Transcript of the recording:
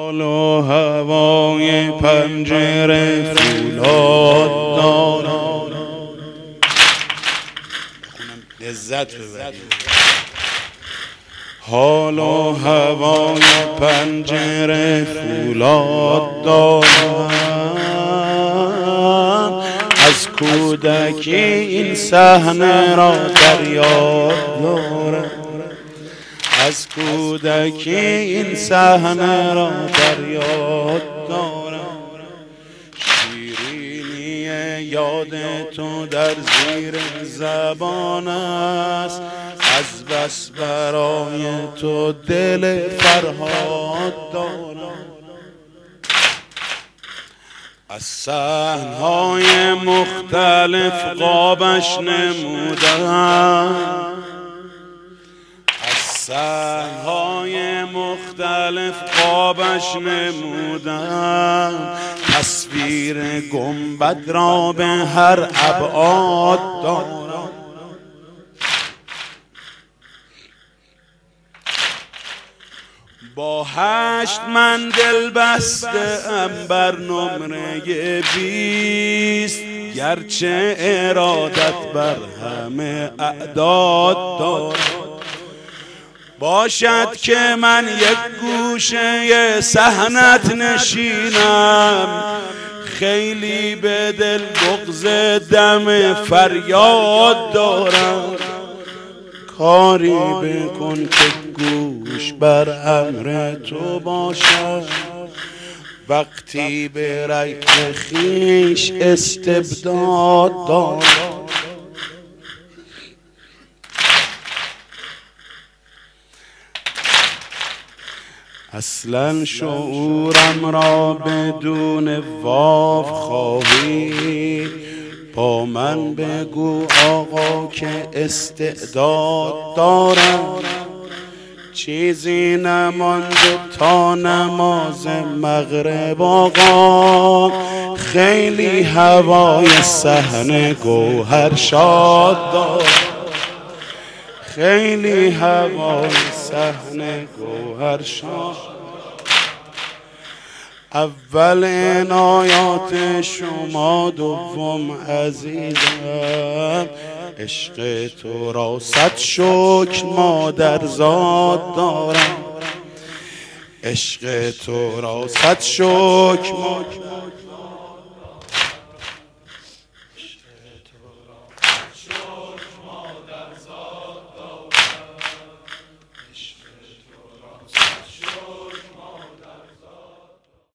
حال و هوای پنجره فولاد دارم. لذت ببرید. حال و هوای پنجره فولاد دارم. از کودکی این صحنه را در یاد دارم. از کودکی این صحنه را در یاد دارم. شیرینی یاد تو در زیر زبان است. از بس برای تو دل فرهاد دارم. از صحن‌های مختلف قابش نمودم. صحن‌های مختلف قابش نمودم. تصویر گنبد را به هر ابعاد دارم. با 8 من دل بسته ام بر نمره 20. گرچه ارادت بر همه اعداد دارم. باشد که من یک گوشه صحنت نشینم. خیلی به دل بغض دم فریاد دارم. کاری بکن که گوش بر امر تو باشد. وقتی به رأی خویش استبداد دارم. اصلا شعورم را بدون واو خواهی. با من بگو آقا که استعداد دارم. چیزی نمانده تا نماز مغرب آقا. خیلی هوای صحنه گوهر شاد دارم. خیلی هوای صحنه گوهر شاد. اول عنایات شما دوم عزیزم. عشق تو را 100 شکر مادرزاد دارم. عشق تو را 100 شکر